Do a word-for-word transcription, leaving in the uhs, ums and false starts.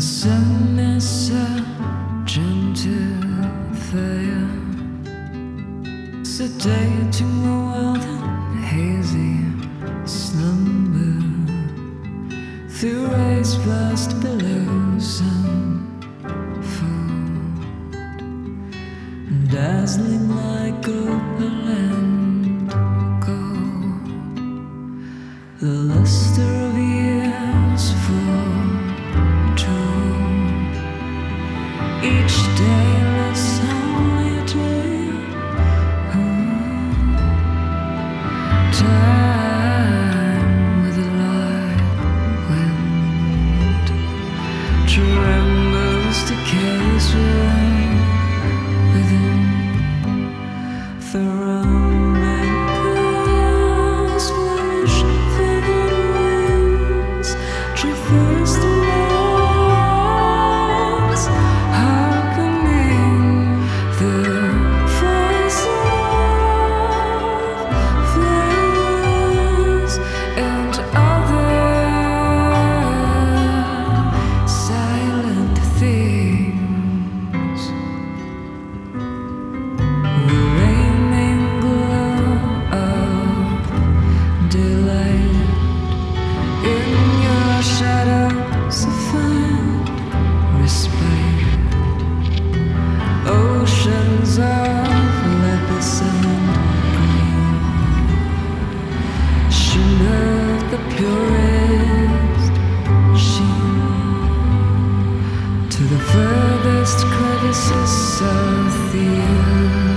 sun is a gentle fire, sedating the world in hazy slumber. Through rays burst billows unfold, dazzling like opal and gold. The luster of years foretold, each day lives only a day. Oh, time with the light wind trembles, decays within. The roman girls flourish, faded wings traverse the lands, harkening the voice of flowers and other silent things. The waning glow of daylight in your shadows I find respite. Oceans of lapis and green shimmer the purest sheen to the furthest crevices of the earth.